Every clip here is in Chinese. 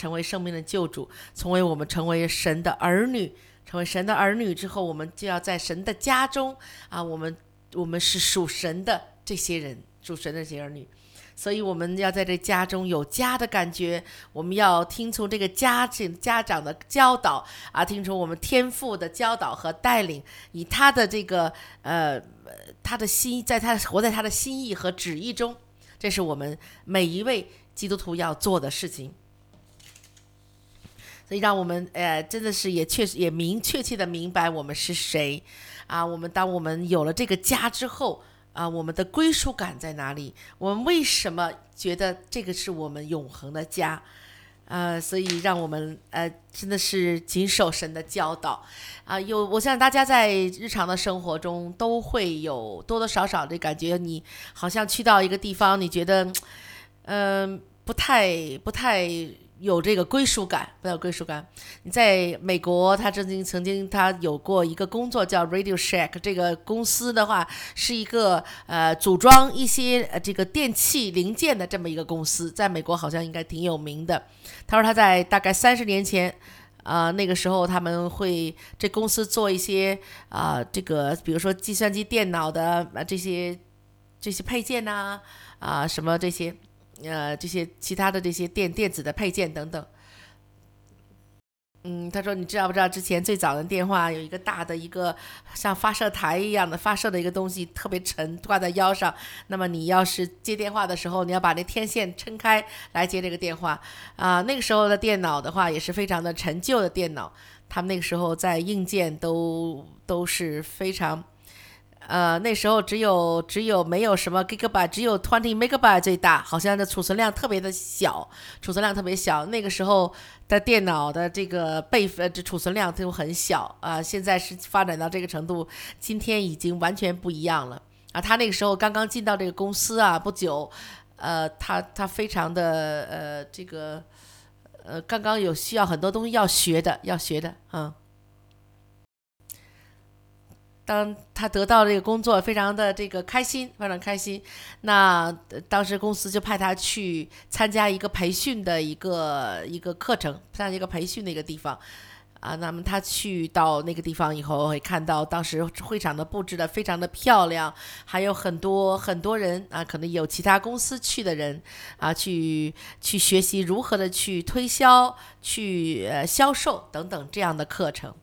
成为生命的救主，我们成为神的儿女。成为神的儿女之后，我们就要在神的家中啊，我们是属神的这些人，属神的这些儿女。所以我们要在这家中有家的感觉，我们要听从这个家长的教导啊，听从我们天父的教导和带领，以他的这个他的心，活在他的心意和旨意中，这是我们每一位基督徒要做的事情。所以让我们真的是也确切的明白我们是谁啊。当我们有了这个家之后啊，我们的归属感在哪里？我们为什么觉得这个是我们永恒的家？所以让我们真的是谨守神的教导啊。我想大家在日常的生活中都会有多多少少的感觉，你好像去到一个地方，你觉得不太有这个归属感，不要归属感。你在美国，他曾经他有过一个工作叫 Radio Shack， 这个公司的话是一个组装一些这个电器零件的这么一个公司，在美国好像应该挺有名的。他说他在大概30年前。那个时候他们会这公司做一些这个比如说计算机电脑的这些配件什么这些其他的这些电子的配件等等。他说你知道不知道之前最早的电话有一个大的一个像发射台一样的发射的一个东西，特别沉，挂在腰上，那么你要是接电话的时候，你要把那天线撑开来接这个电话那个时候的电脑的话也是非常的陈旧的电脑，他们那个时候在硬件都是非常那时候只有没有什么 gigabyte， 只有20 megabyte 最大，好像的储存量特别小。那个时候的电脑的这个储存量都很小现在是发展到这个程度，今天已经完全不一样了他那个时候刚刚进到这个公司不久，他非常的这个刚刚有需要很多东西要学的当他得到这个工作，非常的这个开心，非常开心。那当时公司就派他去参加一个培训的一个课程，参加一个培训的一个地方那么他去到那个地方以后，会看到当时会场的布置的非常的漂亮，还有很多人可能有其他公司去的人去学习如何的去推销、去销售等等这样的课程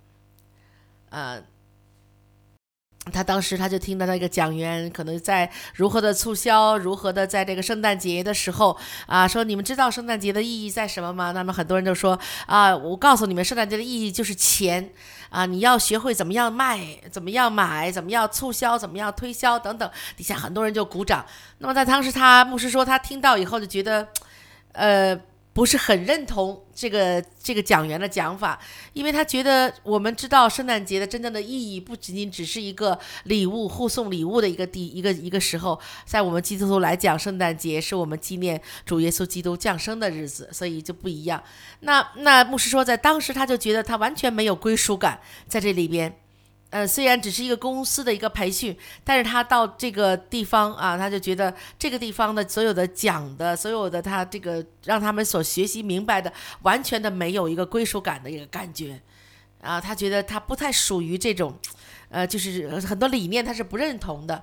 他当时就听到那个讲员可能在如何的促销，如何的在这个圣诞节的时候说你们知道圣诞节的意义在什么吗？那么很多人就说我告诉你们，圣诞节的意义就是钱你要学会怎么样卖，怎么样买，怎么样促销，怎么样推销等等。底下很多人就鼓掌。那么在当时牧师说他听到以后就觉得不是很认同这个讲员的讲法，因为他觉得我们知道圣诞节的真正的意义不仅仅只是一个礼物护送礼物的一个时候，在我们基督徒来讲，圣诞节是我们纪念主耶稣基督降生的日子，所以就不一样。那牧师说在当时他就觉得他完全没有归属感在这里边。虽然只是一个公司的一个培训，但是他到这个地方他就觉得这个地方的所有的讲的，所有的他这个让他们所学习明白的，完全的没有一个归属感的一个感觉他觉得他不太属于这种就是很多理念他是不认同的。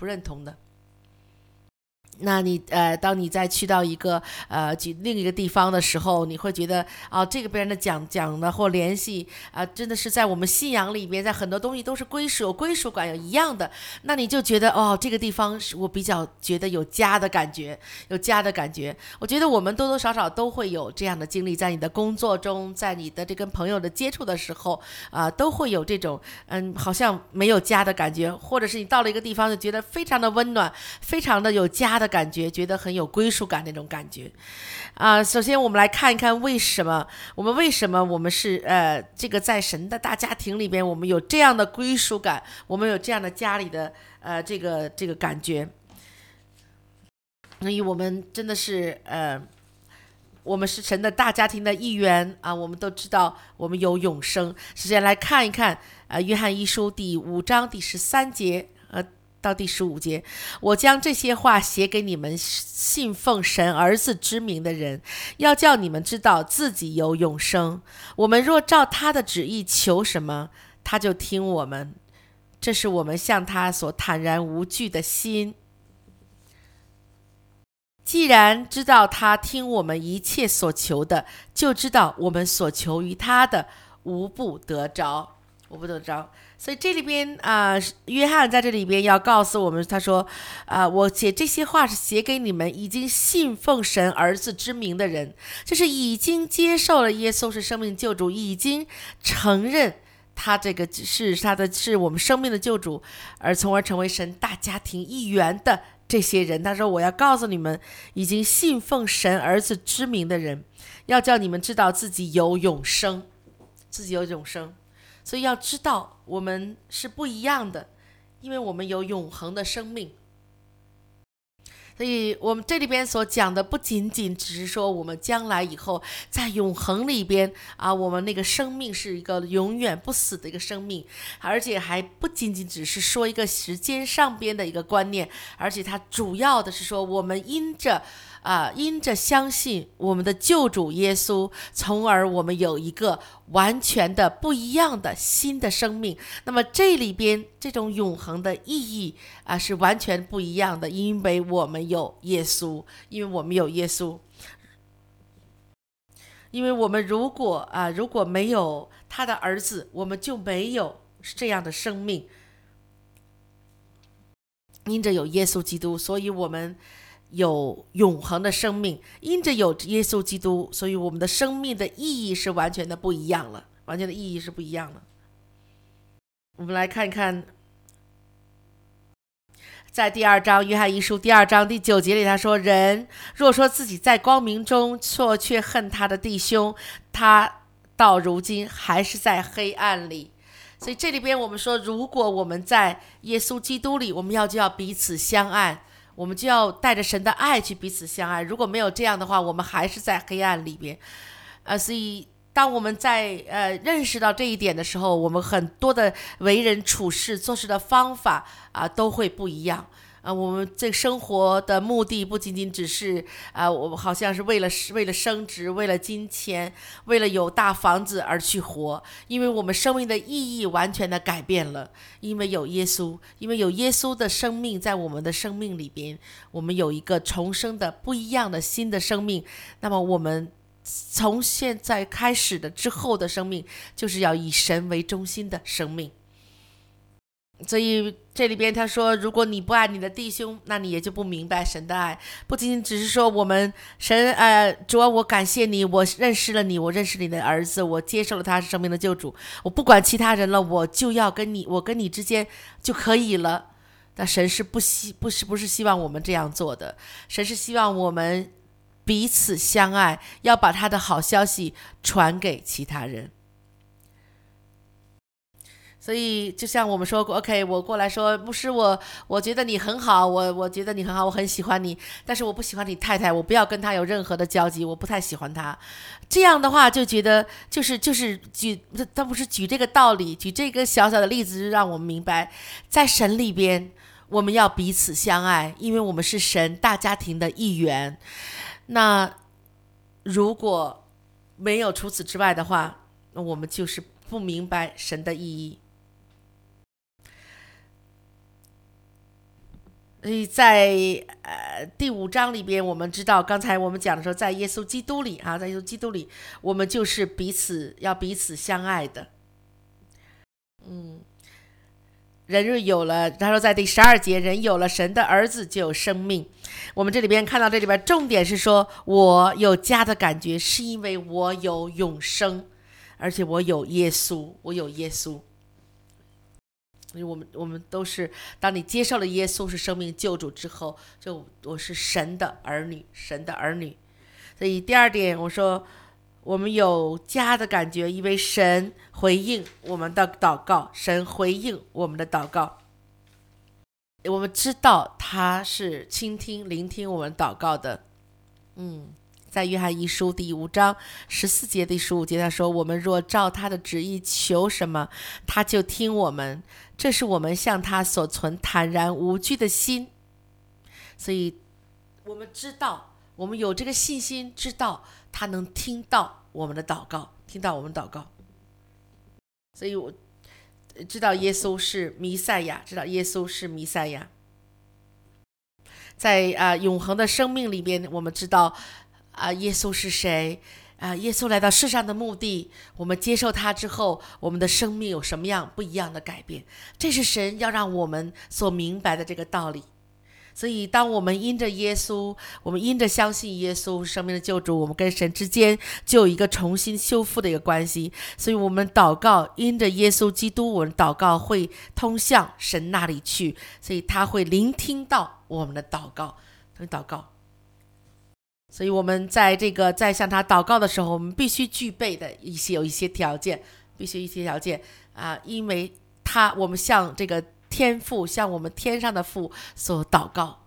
那你当你再去到一个另一个地方的时候，你会觉得这个别人的讲的或联系真的是在我们信仰里边，在很多东西都是有归属感，有一样的，那你就觉得这个地方是我比较觉得有家的感觉。我觉得我们多多少少都会有这样的经历，在你的工作中，在你的这跟朋友的接触的时候都会有这种好像没有家的感觉，或者是你到了一个地方就觉得非常的温暖，非常的有家的感觉，觉得很有归属感那种感觉首先我们来看一看为什么我们是这个在神的大家庭里边，我们有这样的归属感，我们有这样的家里的这个感觉。所以我们真的是我们是神的大家庭的一员我们都知道我们有永生。首先来看一看约翰一书第5章第13节到第15节，我将这些话写给你们信奉神儿子之名的人，要叫你们知道自己有永生。我们若照他的旨意求什么，他就听我们。这是我们向他所坦然无惧的心。既然知道他听我们一切所求的，就知道我们所求于他的无不得着，无不得着。所以这里边约翰在这里边要告诉我们，他说我写这些话是写给你们已经信奉神儿子之名的人，就是已经接受了耶稣是生命救主，已经承认他这个是我们生命的救主，从而成为神大家庭一员的这些人。他说我要告诉你们已经信奉神儿子之名的人，要叫你们知道自己有永生，自己有永生。所以要知道我们是不一样的，因为我们有永恒的生命。所以我们这里边所讲的不仅仅只是说我们将来以后在永恒里边我们那个生命是一个永远不死的一个生命，而且还不仅仅只是说一个时间上边的一个观念，而且它主要的是说我们因着相信我们的救主耶稣，从而我们有一个完全的不一样的新的生命。那么这里边这种永恒的意义是完全不一样的，因为我们有耶稣，因为我们有耶稣。因为我们如果没有他的儿子，我们就没有这样的生命。因着有耶稣基督，所以我们有永恒的生命，因着有耶稣基督，所以我们的生命的意义是完全的不一样了，完全的意义是不一样的。我们来看看在第2章约翰一书第2章第9节里，他说人若说自己在光明中却恨他的弟兄，他到如今还是在黑暗里。所以这里边我们说，如果我们在耶稣基督里，我们就要彼此相爱，我们就要带着神的爱去彼此相爱。如果没有这样的话，我们还是在黑暗里边。所以当我们在认识到这一点的时候，我们很多的为人处事做事的方法都会不一样。我们这生活的目的不仅仅只是我们好像是为了升值，为了金钱，为了有大房子而去活，因为我们生命的意义完全的改变了，因为有耶稣，因为有耶稣的生命在我们的生命里边，我们有一个重生的不一样的新的生命。那么我们从现在开始的之后的生命，就是要以神为中心的生命。所以这里边他说，如果你不爱你的弟兄，那你也就不明白神的爱。不仅仅只是说我们神主啊，我感谢你，我认识了你，我认识你的儿子，我接受了他是生命的救主，我不管其他人了，我就要我跟你之间就可以了。但神是不是希望我们这样做的，神是希望我们彼此相爱，要把他的好消息传给其他人。所以就像我们说过 OK， 我过来说牧师，我觉得你很好，我觉得你很好，我很喜欢你，但是我不喜欢你太太，我不要跟他有任何的交集，我不太喜欢他。这样的话就觉得就是他不是举这个道理，举这个小小的例子，让我们明白在神里边我们要彼此相爱，因为我们是神大家庭的一员。那如果没有除此之外的话，那我们就是不明白神的意义。所以在第5章里边，我们知道刚才我们讲的时候，在耶稣基督里在耶稣基督里，我们就是彼此相爱的。人若有了，他说在第12节，人有了神的儿子就有生命。我们这里边看到这里边重点是说，我有家的感觉是因为我有永生，而且我有耶稣，我有耶稣。所以我们都是，当你接受了耶稣是生命救主之后，就我是神的儿女，神的儿女。所以第2点我说我们有家的感觉，因为神回应我们的祷告，神回应我们的祷告，我们知道他是聆听我们祷告的。 在约翰一书第5章14节第15节，他说：“我们若照他的旨意求什么，他就听我们。这是我们向他所存坦然无惧的心。”所以我们知道，我们有这个信心，知道他能听到我们的祷告，听到我们祷告。所以我知道耶稣是弥赛亚，知道耶稣是弥赛亚。在永恒的生命里边，我们知道耶稣是谁，耶稣来到世上的目的，我们接受他之后，我们的生命有什么样不一样的改变，这是神要让我们所明白的这个道理。所以当我们因着耶稣，我们因着相信耶稣生命的救主，我们跟神之间就有一个重新修复的一个关系。所以我们祷告，因着耶稣基督，我们祷告会通向神那里去，所以他会聆听到我们的祷告。所以我们在向他祷告的时候，我们必须具备的有一些条件，因为我们向这个天父，向我们天上的父所祷告，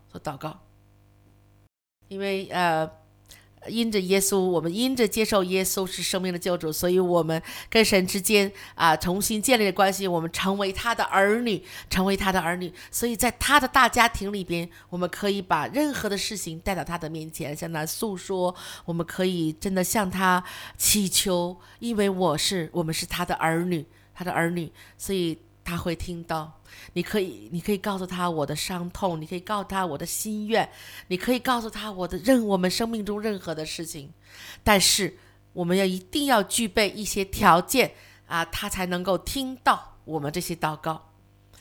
因为因着耶稣，我们因着接受耶稣是生命的救主，所以我们跟神之间重新建立的关系，我们成为他的儿女，所以在他的大家庭里边，我们可以把任何的事情带到他的面前，向他诉说，我们可以真的向他祈求，因为我们是他的儿女，所以他会听到。你可以告诉他我的伤痛，你可以告诉他我的心愿，你可以告诉他我们生命中任何的事情，但是我们一定要具备一些条件他才能够听到我们这些祷告。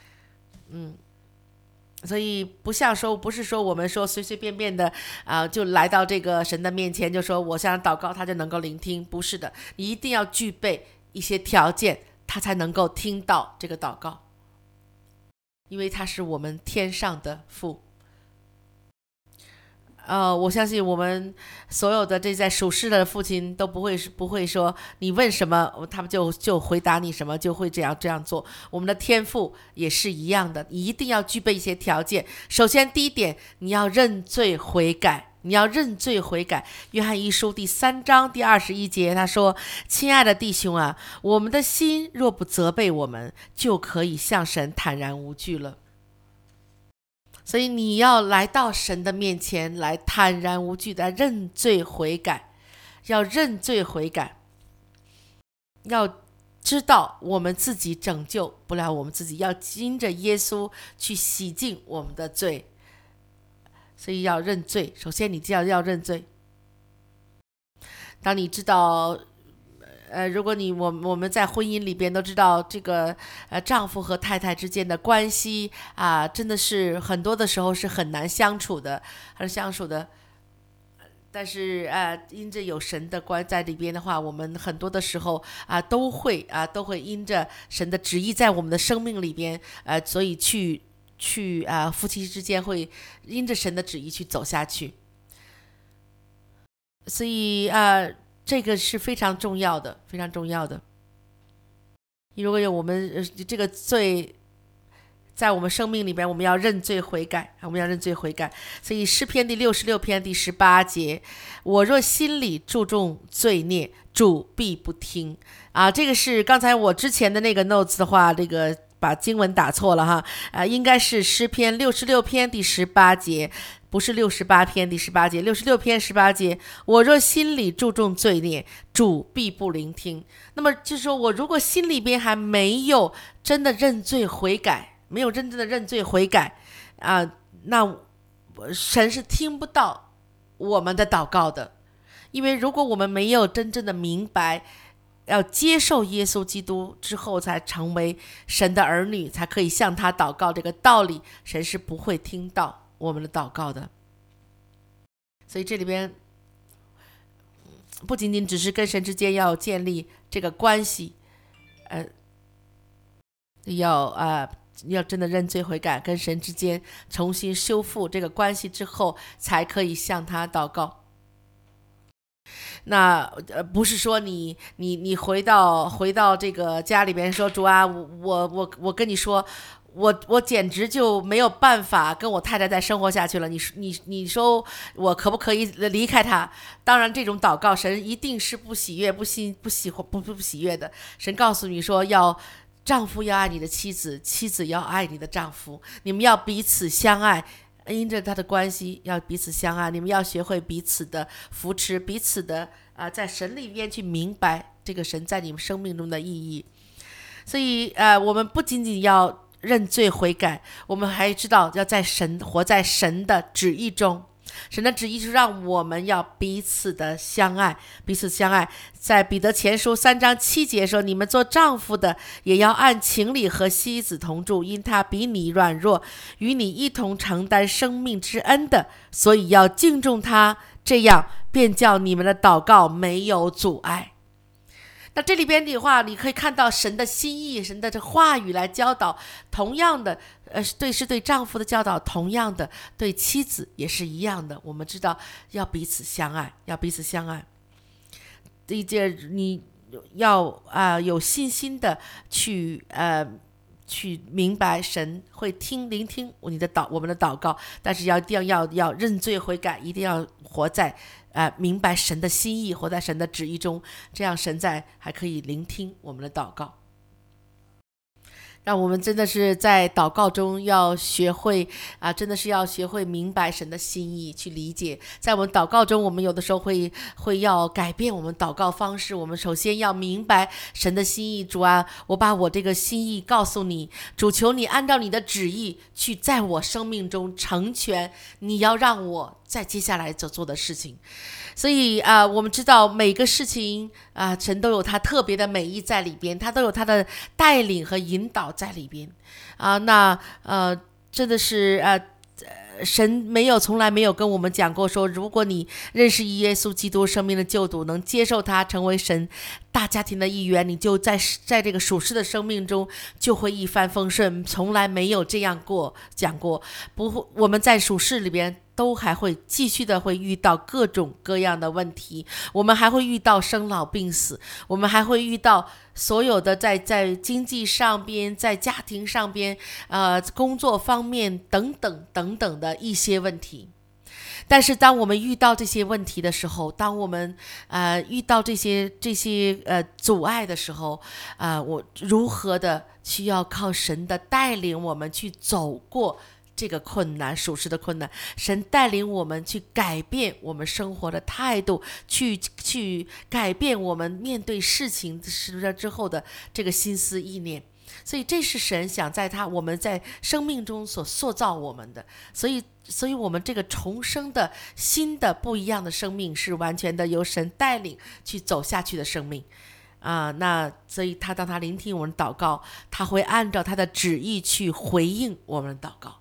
所以不是说我们说随随便便的就来到这个神的面前，就说我向他祷告他就能够聆听，不是的，你一定要具备一些条件，他才能够听到这个祷告，因为他是我们天上的父。我相信我们所有的这在属世的父亲都不会说你问什么他们就回答你什么，就会这样做。我们的天父也是一样的，你一定要具备一些条件。首先第一点，你要认罪悔改。约翰一书第3章第21节，他说：亲爱的弟兄啊，我们的心若不责备我们，就可以向神坦然无惧了。所以你要来到神的面前，来坦然无惧的认罪悔改，要知道我们自己拯救不了我们自己，要因着耶稣去洗净我们的罪。所以要认罪，首先你就要认罪。当你知道如果我们在婚姻里边都知道这个丈夫和太太之间的关系真的是很多的时候是很难相处的，但是因着有神的关在里边的话，我们很多的时候都会因着神的旨意在我们的生命里边所以去夫妻之间会因着神的旨意去走下去。所以这个是非常重要的。如果有我们这个罪在我们生命里边，我们要认罪悔改。所以诗篇第66篇第18节，我若心里注重罪孽，主必不听。这个是刚才我之前的那个 notes 的话，这个把经文打错了哈，应该是诗篇66篇第18节，不是68篇第18节，66篇18节，我若心里注重罪孽，主必不聆听。那么就是说，我如果心里边还没有真的认罪悔改，那神是听不到我们的祷告的。因为如果我们没有真正的明白要接受耶稣基督之后才成为神的儿女，才可以向他祷告这个道理，神是不会听到我们的祷告的。所以这里边不仅仅只是跟神之间要建立这个关系，要真的认罪悔改，跟神之间重新修复这个关系之后，才可以向他祷告。那不是说你回到这个家里边说，主啊，我跟你说， 我简直就没有办法跟我太太再生活下去了。你说我可不可以离开他？当然，这种祷告神一定是不喜悦、不喜悦的。神告诉你说，丈夫要爱你的妻子，妻子要爱你的丈夫，你们要彼此相爱。因着他的关系要彼此相爱，你们要学会彼此的扶持，彼此的在神里面去明白这个神在你们生命中的意义。所以我们不仅仅要认罪悔改，我们还知道要活在神的旨意中。神的旨意是让我们要彼此的相爱，彼此相爱。在彼得前书3章7节说，你们做丈夫的也要按情理和妻子同住，因他比你软弱，与你一同承担生命之恩的，所以要敬重他，这样便叫你们的祷告没有阻碍。那这里边的话，你可以看到神的心意，神的这话语来教导，同样的，是对丈夫的教导，同样的对妻子也是一样的。我们知道要彼此相爱，要彼此相爱。第一件，你要有信心的去明白神会聆听我们的祷告，但是一定要认罪悔改，一定要活在明白神的心意，活在神的旨意中，这样神还可以聆听我们的祷告。让我们真的是在祷告中要学会真的是要学会明白神的心意，去理解。在我们祷告中，我们有的时候会要改变我们祷告方式。我们首先要明白神的心意，主啊，我把我这个心意告诉你，主，求你按照你的旨意去在我生命中成全你要让我在接下来所做的事情。所以我们知道每个事情神都有他特别的美意在里边，他都有他的带领和引导在里边真的是神从来没有跟我们讲过说，如果你认识耶稣基督生命的救主，能接受他成为神大家庭的一员，你就在这个属世的生命中就会一帆风顺，从来没有这样讲过。我们在属世里边都还会继续的会遇到各种各样的问题，我们还会遇到生老病死，我们还会遇到所有的在经济上边，在家庭上边工作方面等等的一些问题。但是当我们遇到这些问题的时候，当我们遇到这些阻碍的时候我如何的需要靠神的带领我们去走过这个困难，属实的困难，神带领我们去改变我们生活的态度，去改变我们面对事情之后的这个心思意念。所以这是神想我们在生命中所塑造我们的，所以我们这个重生的新的不一样的生命是完全的由神带领去走下去的生命那所以当他聆听我们祷告，他会按照他的旨意去回应我们的祷告。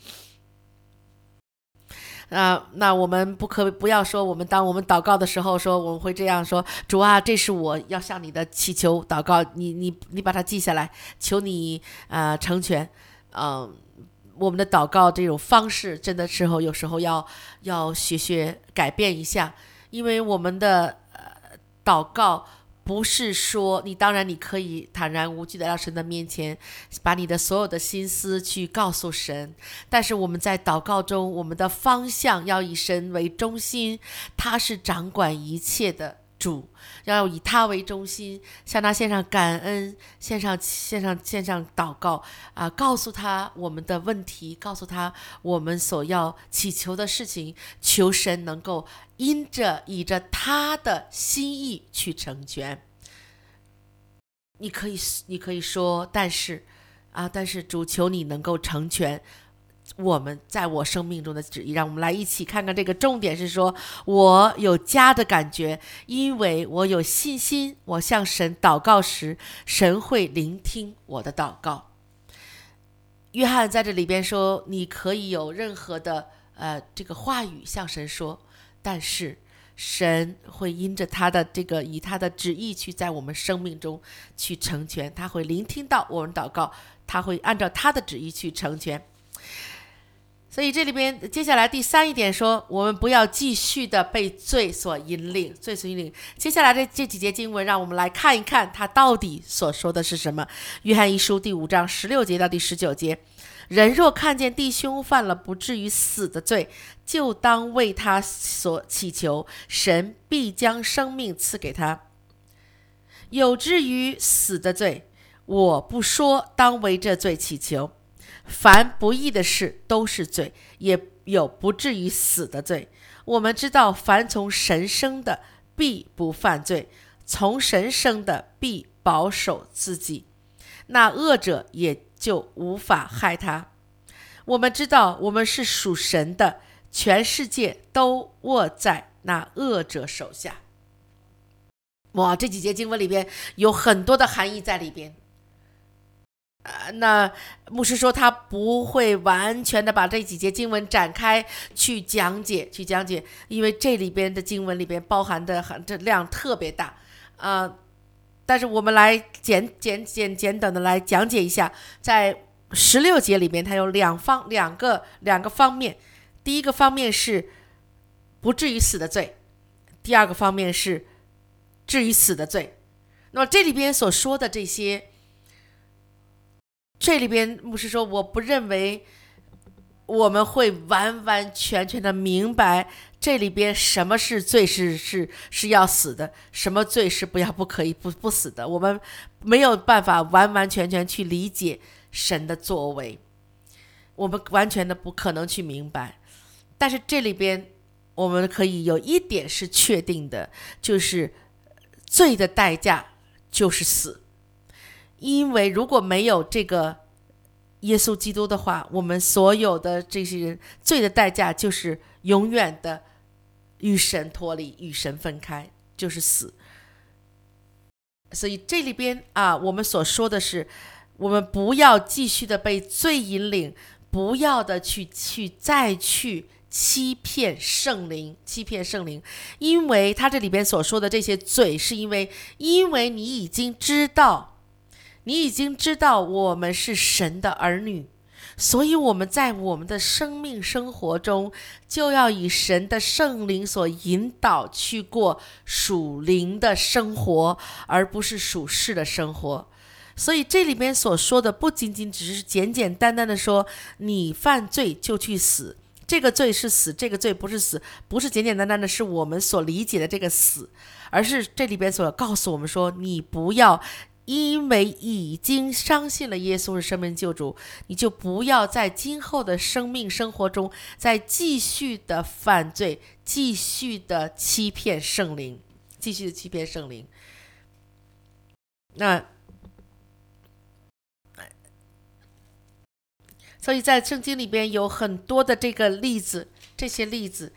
那我们不要说当我们祷告的时候说我们会这样说，主啊，这是我要向你的祈求祷告，你把它记下来，求你成全。我们的祷告这种方式真的有时候要学改变一下，因为我们的祷告不是说当然你可以坦然无惧的到神的面前，把你的所有的心思去告诉神，但是我们在祷告中，我们的方向要以神为中心，他是掌管一切的主，要以他为中心，向他献上感恩，献上祷告告诉他我们的问题，告诉他我们所要祈求的事情，求神能够以着他的心意去成全。你可以说但是主，求你能够成全在我生命中的旨意。让我们来一起看看这个重点是说，我有家的感觉，因为我有信心，我向神祷告时，神会聆听我的祷告。约翰在这里边说，你可以有任何的这个话语向神说，但是神会因着以他的旨意去在我们生命中去成全，他会聆听到我们祷告，他会按照他的旨意去成全。 所以这里边接下来第3一点说，我们不要继续的被罪所引领，罪所引领。接下来的这几节经文，让我们来看一看他到底所说的是什么。约翰一书第5章16节到第19节，人若看见弟兄犯了不至于死的罪，就当为他所祈求，神必将生命赐给他。有至于死的罪，我不说当为这罪祈求。凡不义的事都是罪，也有不至于死的罪。我们知道，凡从神生的必不犯罪，从神生的必保守自己，那恶者也就无法害他。我们知道，我们是属神的，全世界都握在那恶者手下。哇，这几节经文里边有很多的含义在里边。那牧师说他不会完全的把这几节经文展开去讲解，因为这里边的经文里边包含的这量特别大，但是我们来简短的来讲解一下，在16节里边它有两个方面，第一个方面是不至于死的罪，第二个方面是至于死的罪。那么这里边所说的这些，这里边牧师说，我不认为我们会完完全全的明白这里边什么是罪是要死的，什么罪是不可以不死的，我们没有办法完完全全去理解神的作为，我们完全的不可能去明白。但是这里边我们可以有一点是确定的，就是罪的代价就是死。因为如果没有这个耶稣基督的话，我们所有的这些罪的代价就是永远的与神脱离，与神分开，就是死。所以这里边我们所说的是，我们不要继续的被罪引领，不要的再去欺骗圣灵，因为他这里边所说的这些罪，是因为你已经知道我们是神的儿女，所以我们在我们的生命生活中就要以神的圣灵所引导去过属灵的生活，而不是属世的生活。所以这里边所说的不仅仅只是简单的说你犯罪就去死，这个罪是死，这个罪不是死，不是简单的是我们所理解的这个死，而是这里边所告诉我们说，你不要因为已经相信了耶稣是生命救主，你就不要在今后的生命生活中再继续的犯罪，继续的欺骗圣灵。那所以在圣经里边有很多的这些例子，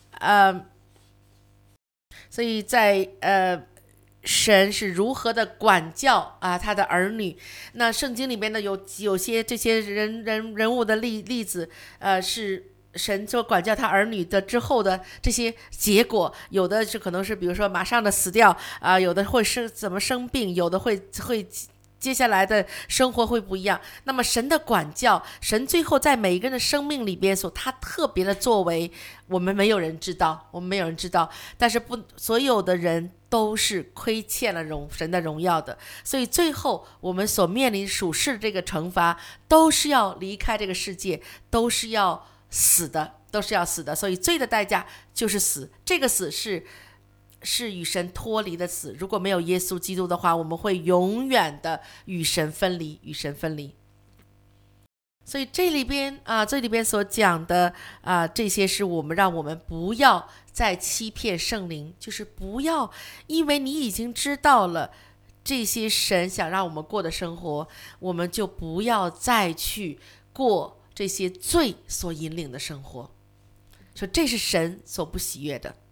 所以在神是如何的管教他的儿女。那圣经里面呢有些这些人物的例子，是神就管教他儿女的之后的这些结果，有的是可能是比如说马上的死掉有的会怎么生病，有的会接下来的生活会不一样。那么神的管教，神最后在每一个人的生命里边他特别的作为，我们没有人知道，但是所有的人都是亏欠了神的荣耀的，所以最后我们所面临属世的这个惩罚，都是要离开这个世界，都是要死的。所以罪的代价就是死，这个死是与神脱离的死。如果没有耶稣基督的话，我们会永远的与神分离。所以这里边所讲的这些是让我们不要再欺骗圣灵，就是不要因为你已经知道了这些神想让我们过的生活，我们就不要再去过这些罪所引领的生活。说这是神所不喜悦的。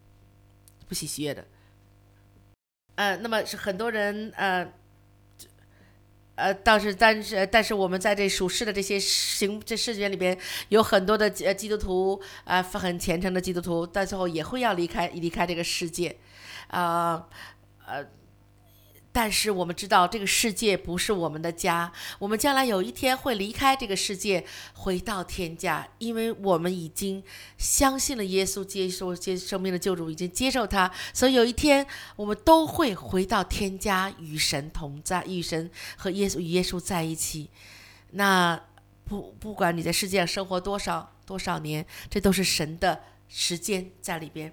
那么是很多人但是我们在这属世的这些这世界里边，有很多的基督徒很虔诚的基督徒，到最后也会要离开这个世界但是我们知道这个世界不是我们的家，我们将来有一天会离开这个世界，回到天家，因为我们已经相信了耶稣，接受生命的救主，已经接受他，所以有一天我们都会回到天家，与神同在，与神和耶稣在一起。那不管你在世界上生活多少年，这都是神的时间在里边。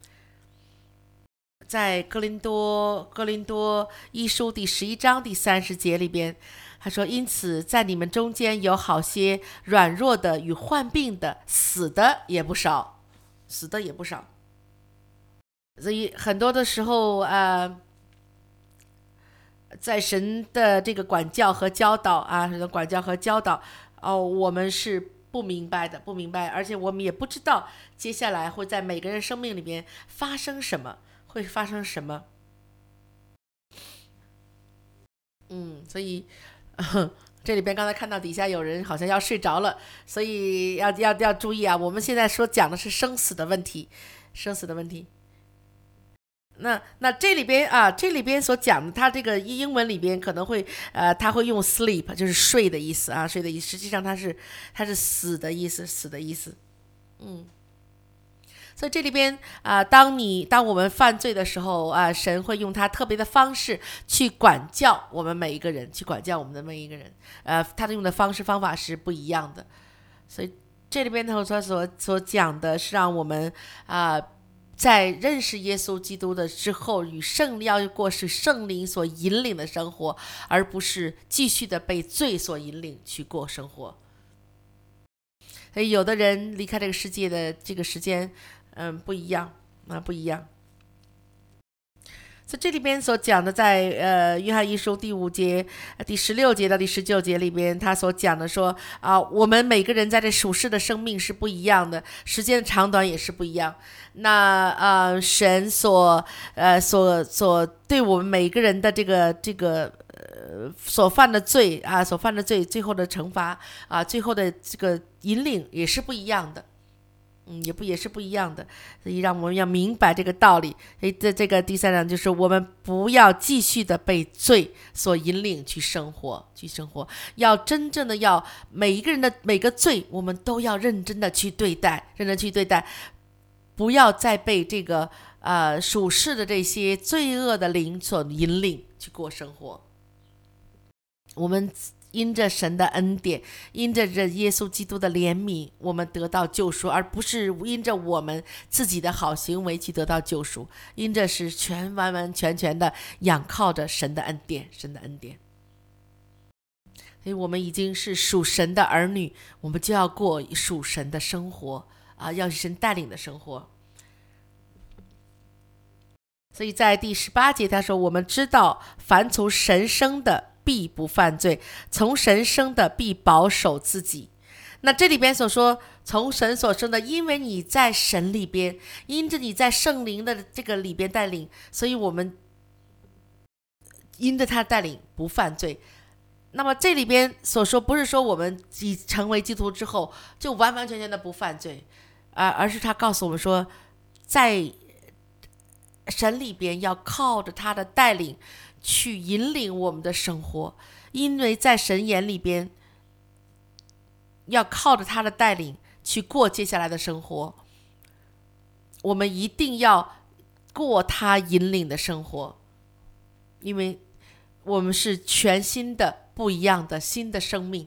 在哥林多一书第11章第30节里边，他说：“因此，在你们中间有好些软弱的与患病的，死的也不少。”所以很多的时候，在神的这个管教和教导我们是不明白，而且我们也不知道接下来会在每个人生命里面发生什么。所以这里边刚才看到底下有人好像要睡着了，所以要注意啊！我们现在讲的是生死的问题。那这里边所讲的，它这个英文里边可能会它会用 sleep， 就是睡的意思啊，睡的意思，实际上它是死的意思。所以这里边当我们犯罪的时候神会用他特别的方式去管教我们每一个人，他用的方法是不一样的。所以这里边他所讲的是让我们在认识耶稣基督的之后，要过是圣灵所引领的生活，而不是继续的被罪所引领去过生活。所以有的人离开这个世界的这个时间不一样。所以这里边所讲的，在约翰一书第5节、第16节到第19节里边，他所讲的说我们每个人在这属世的生命是不一样的，时间的长短也是不一样。那神所对我们每个人的这个所犯的罪，最后的惩罚最后的这个引领也是不一样的。也是不一样的，所以让我们要明白这个道理。这个第3章就是我们不要继续的被罪所引领去生活，要真正的要每一个人的每个罪，我们都要认真的去对待，不要再被这个属世的这些罪恶的灵所引领去过生活。我们因着神的恩典，因着耶稣基督的怜悯，我们得到救赎，而不是因着我们自己的好行为去得到救赎，因着是完全的仰靠着神的恩典。所以我们已经是属神的儿女，我们就要过属神的生活要神带领的生活。所以在第18节他说，我们知道凡从神生的必不犯罪，从神生的必保守自己。那这里边所说从神所生的，因为你在神里边，因着你在圣灵的这个里边带领，所以我们因着他带领不犯罪。那么这里边所说不是说我们成为基督徒之后就完全的不犯罪而是他告诉我们说，在神里边要靠着他的带领去引领我们的生活，因为在神眼里边要靠着他的带领去过接下来的生活，我们一定要过他引领的生活，因为我们是全新的不一样的新的生命。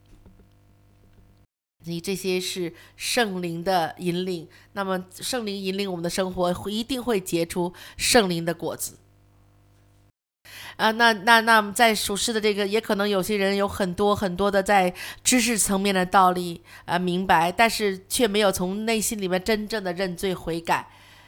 你这些是圣灵的引领，那么圣灵引领我们的生活一定会结出圣灵的果子那在属世的这个，也可能有些人有很多的在知识层面的道理明白，但是却没有从内心里面真正的认罪悔改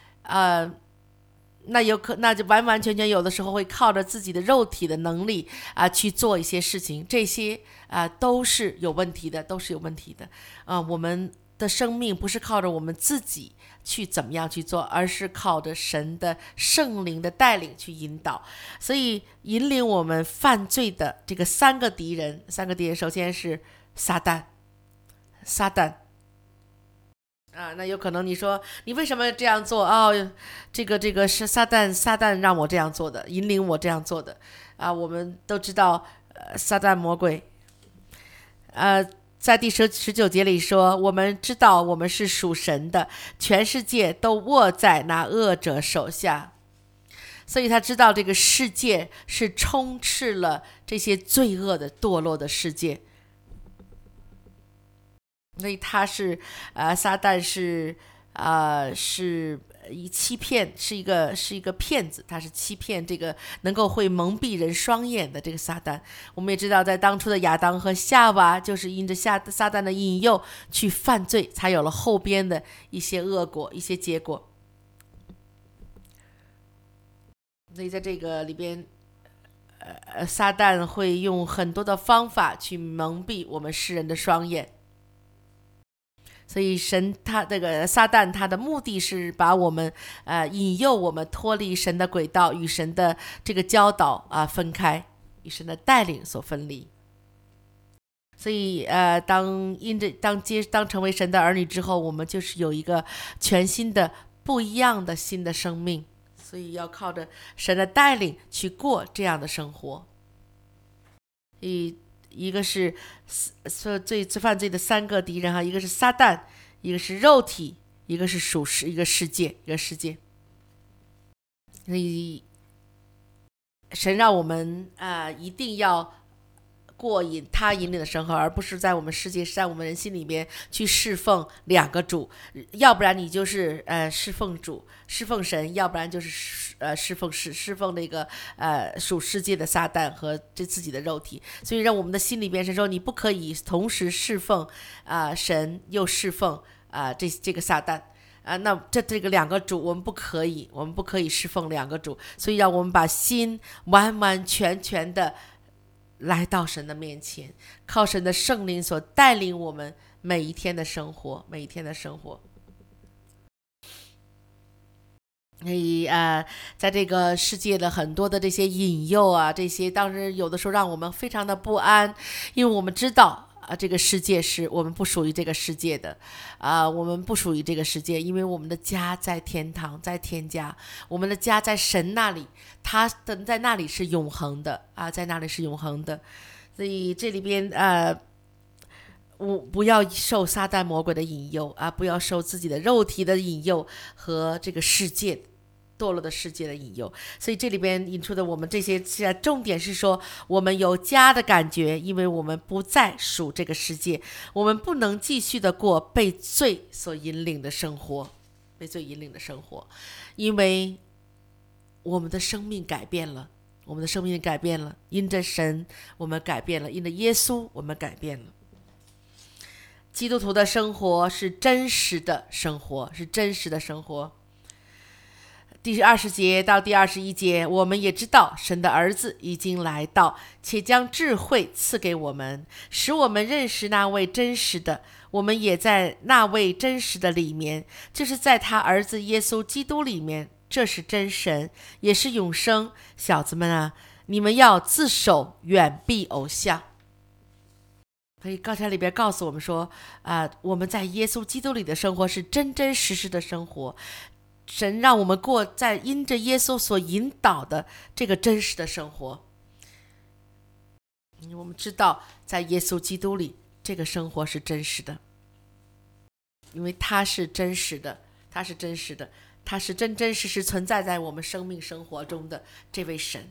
那就完全有的时候会靠着自己的肉体的能力去做一些事情，这些都是有问题的，我们的生命不是靠着我们自己去怎么样去做，而是靠着神的圣灵的带领去引导。所以引领我们犯罪的这个三个敌人，首先是撒旦。 那有可能你说你为什么这样做？哦，这个是撒旦让我这样做的，引领我这样做的。我们都知道，撒旦魔鬼，在第19节里说，我们知道我们是属神的，全世界都握在那恶者手下，所以他知道这个世界是充斥了这些罪恶的堕落的世界。所以他是撒旦是以欺骗，是一个骗子，他是欺骗这个能够会蒙蔽人双眼的这个撒旦。我们也知道，在当初的亚当和夏娃，就是因着撒旦的引诱去犯罪，才有了后边的一些恶果，一些结果。所以在这个里边，撒旦会用很多的方法去蒙蔽我们世人的双眼。所以他这个撒旦他的目的是把我们引诱我们脱离神的轨道，与神的这个教导分开，与神的带领所分离。所以当成为神的儿女之后，我们就是有一个全新的不一样的新的生命，所以要靠着神的带领去过这样的生活。一个是犯罪的3个敌人一个是撒旦，一个是肉体，一个是属世，一个世界。所以神让我们一定要过他引领的生活，而不是在我们世界在我们人心里面去侍奉2个主，要不然你就是侍奉主侍奉神，要不然就是侍奉那个属世界的撒旦和自己的肉体。所以让我们的心里边是说，你不可以同时侍奉神又侍奉这个撒旦。那这个2个主我们不可以侍奉2个主，所以让我们把心完完全全的来到神的面前，靠神的圣灵所带领我们每一天的生活。所以在这个世界的很多的这些引诱这些当然有的时候让我们非常的不安，因为我们知道这个世界是我们不属于这个世界的我们不属于这个世界，因为我们的家在天堂，在天家，我们的家在神那里，他在那里是永恒的在那里是永恒的。所以这里边不要受撒旦魔鬼的引诱不要受自己的肉体的引诱和这个世界堕落的世界的引诱。所以这里边引出的我们这些重点是说，我们有家的感觉，因为我们不再属这个世界，我们不能继续的过被罪所引领的生活，因为我们的生命改变了，因着神我们改变了，因着耶稣我们改变了。基督徒的生活是真实的生活，第20节到第21节，我们也知道神的儿子已经来到，且将智慧赐给我们，使我们认识那位真实的。我们也在那位真实的里面，就是在他儿子耶稣基督里面，这是真神，也是永生。小子们你们要自守，远避偶像。所以刚才里边告诉我们说我们在耶稣基督里的生活是真真实实的生活，神让我们过在因着耶稣所引导的这个真实的生活。我们知道在耶稣基督里这个生活是真实的，因为他是真实的，他是真真实实存在在我们生命生活中的这位神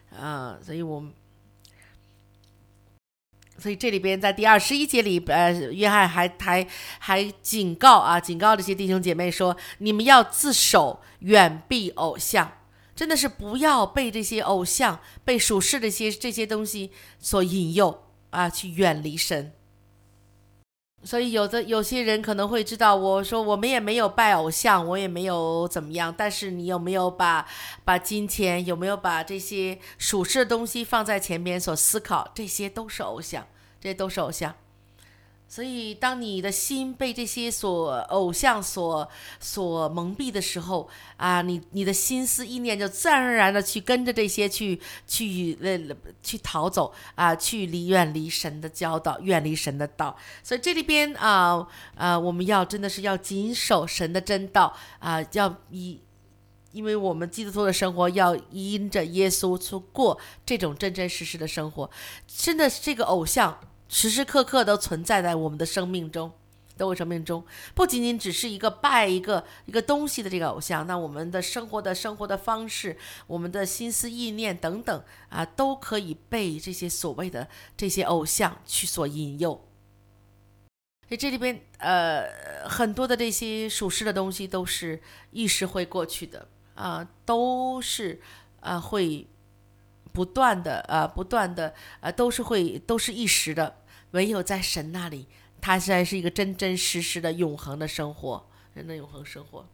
所以这里边在第21节里约翰还警告这些弟兄姐妹说，你们要自守，远避偶像。真的是不要被这些偶像，被属世的这些东西所引诱去远离神。所以有些人可能会知道，我说我们也没有拜偶像，我也没有怎么样，但是你有没有把金钱，有没有把这些属世的东西放在前面所思考，这些都是偶像。 所以，当你的心被这些偶像蒙蔽的时候啊，你的心思意念就自然而然的去跟着这些去逃走啊，远离神的教导，远离神的道。所以这里边我们真的是要谨守神的真道啊，因为我们基督徒的生活要因着耶稣去过这种真真实实的生活。真的，这个偶像时时刻刻都存在在我们的生命中，不仅仅只是拜一个东西的这个偶像，那我们的生活的方式，我们的心思意念等等啊，都可以被这些所谓的这些偶像去所引诱。所以这里边很多的这些属世的东西都是一时会过去的啊，都是会不断的都是一时的。唯有在神那里，它才是一个真真实实的永恒的生活，人的永恒生活。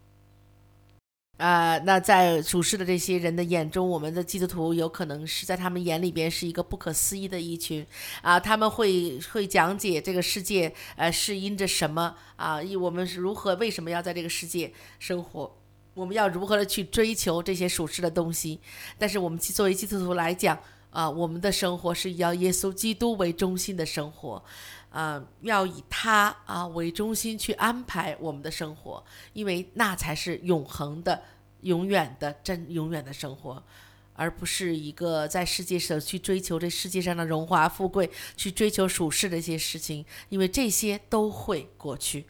那在属世的这些人的眼中，我们的基督徒有可能是在他们眼里边是一个不可思议的一群啊，他们会讲解这个世界是因着什么啊，我们是为什么要在这个世界生活，我们要如何的去追求这些属世的东西。但是我们作为基督徒来讲我们的生活是要耶稣基督为中心的生活要以他为中心去安排我们的生活，因为那才是永恒的永远的生活，而不是一个在世界上去追求这世界上的荣华富贵，去追求属世的一些事情，因为这些都会过去。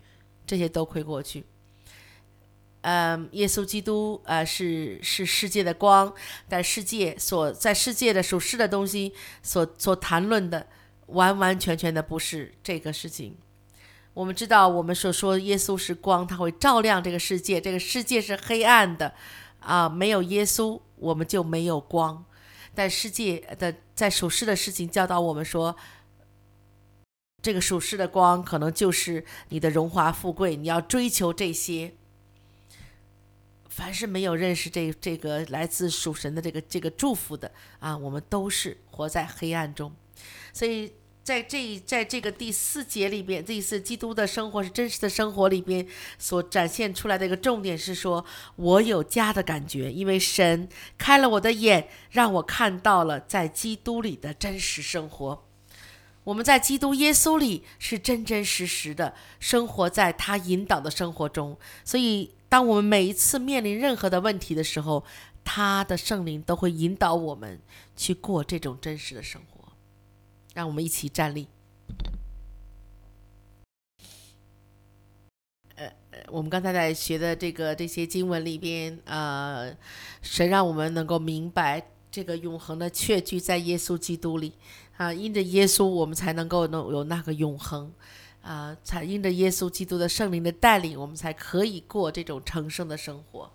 耶稣基督是世界的光，但在世界的属世的东西所谈论的完完全全的不是这个事情。我们知道，我们所说耶稣是光，他会照亮这个世界，这个世界是黑暗的没有耶稣我们就没有光。但世界的在属世的事情教导我们说，这个属世的光可能就是你的荣华富贵，你要追求这些。凡是没有认识这个来自属神的这个祝福的我们都是活在黑暗中。所以在这个第4节里边，第4基督的生活是真实的生活里边所展现出来的一个重点是说，我有家的感觉，因为神开了我的眼，让我看到了在基督里的真实生活。我们在基督耶稣里是真真实实的生活在他引导的生活中，所以当我们每一次面临任何的问题的时候，他的圣灵都会引导我们去过这种真实的生活。让我们一起站立。我们刚才在学的这些经文里边神让我们能够明白这个永恒的确据在耶稣基督里因着耶稣我们才能够有那个永恒才因着耶稣基督的圣灵的带领，我们才可以过这种成圣的生活。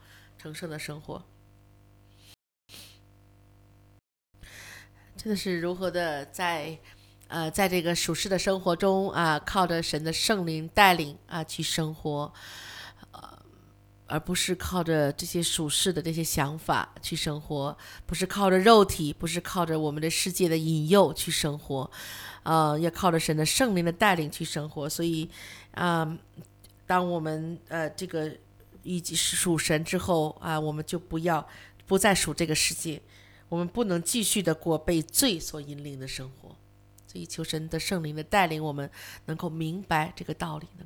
真的是如何的在这个属世的生活中靠着神的圣灵带领去生活而不是靠着这些属世的这些想法去生活，不是靠着肉体，不是靠着我们的世界的引诱去生活要靠着神的圣灵的带领去生活。所以当我们这个已经是属神之后我们就不再属这个世界，我们不能继续的过被罪所引领的生活。所以求神的圣灵的带领，我们能够明白这个道理。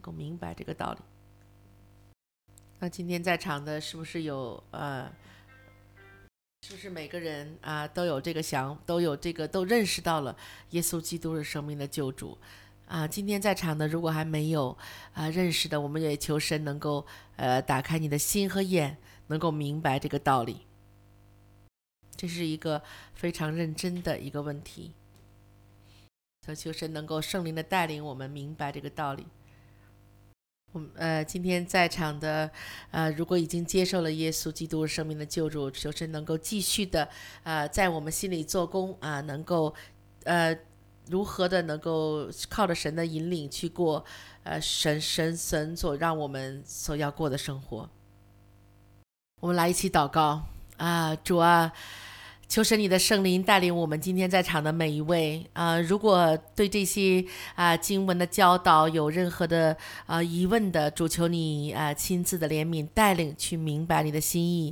那今天在场的是不是有是不是每个人都有这个都认识到了耶稣基督是生命的救主今天在场的如果还没有认识的，我们也求神能够打开你的心和眼，能够明白这个道理。这是一个非常认真的一个问题，求神能够圣灵的带领我们明白这个道理。我们今天在场的如果已经接受了耶稣基督生命的救主，求神能够继续的在我们心里做工能够如何的能够靠着神的引领去过神所让我们所要过的生活。我们来一起祷告主求神你的圣灵带领我们今天在场的每一位如果对这些经文的教导有任何的疑问的，主求你亲自的怜悯带领去明白你的心意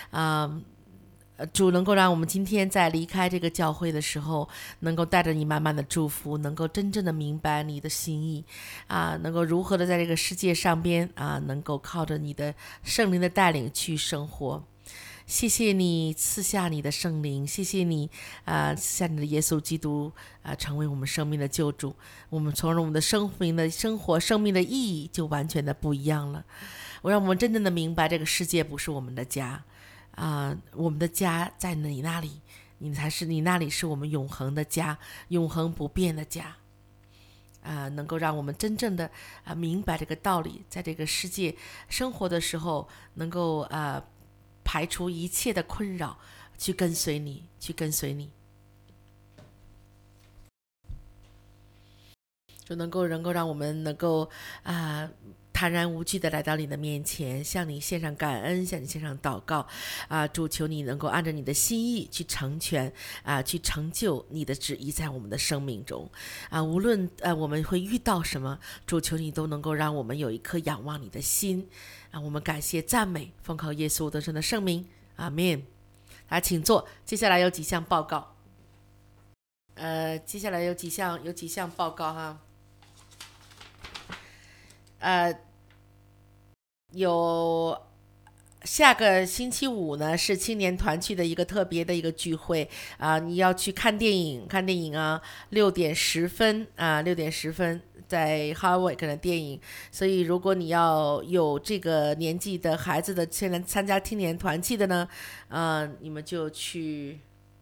主能够让我们今天在离开这个教会的时候，能够带着你满满的祝福，能够真正的明白你的心意能够如何的在这个世界上边能够靠着你的圣灵的带领去生活。谢谢你赐下你的圣灵，谢谢你赐下你的耶稣基督成为我们生命的救主。我们从而我们的生活生命的意义就完全的不一样了。我让我们真正的明白这个世界不是我们的家我们的家在你那里，你那里是我们永恒的家，永恒不变的家能够让我们真正的明白这个道理，在这个世界生活的时候能够排除一切的困扰，去跟随你，就能够让我们能够坦然无惧的来到你的面前，向你献上感恩，向你献上祷告主求你能够按照你的心意去成全去成就你的旨意在我们的生命中无论我们会遇到什么，主求你都能够让我们有一颗仰望你的心我们感谢赞美，奉靠耶稣得胜的圣名，阿们。大家请坐，接下来有几项报告接下来有几项报告有下个星期五呢是青年团去的一个特别的一个聚会你要去看电影6点10分在 Harwick 的电影，所以如果你要有这个年纪的孩子的现在参加青年团契的呢你们就去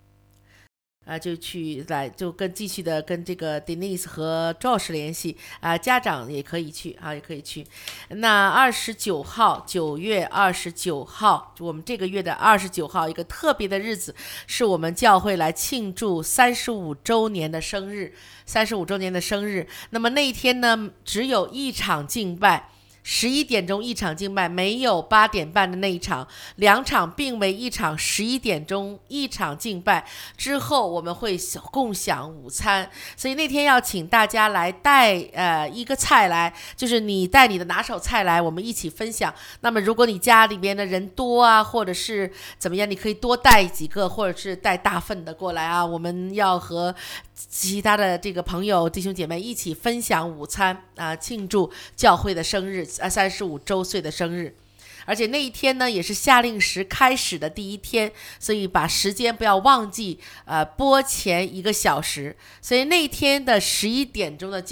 继续的跟这个 Denise 和 Josh 联系家长也可以去那9月29号我们这个月的29号一个特别的日子，是我们教会来庆祝35周年的生日。那么那一天呢只有一场敬拜，11点钟一场敬拜，没有8点半的那一场，2场并为一场11点钟一场敬拜，之后我们会共享午餐，所以那天要请大家来带一个菜来，就是你带你的拿手菜来，我们一起分享。那么如果你家里边的人多或者是怎么样，你可以多带几个，或者是带大份的过来我们要和其他的这个朋友弟兄姐妹一起分享午餐庆祝教会的生日35周岁的生日。而且那一天呢也是夏令时开始的第一天，所以把时间不要忘记播前1个小时，所以那天的11点钟的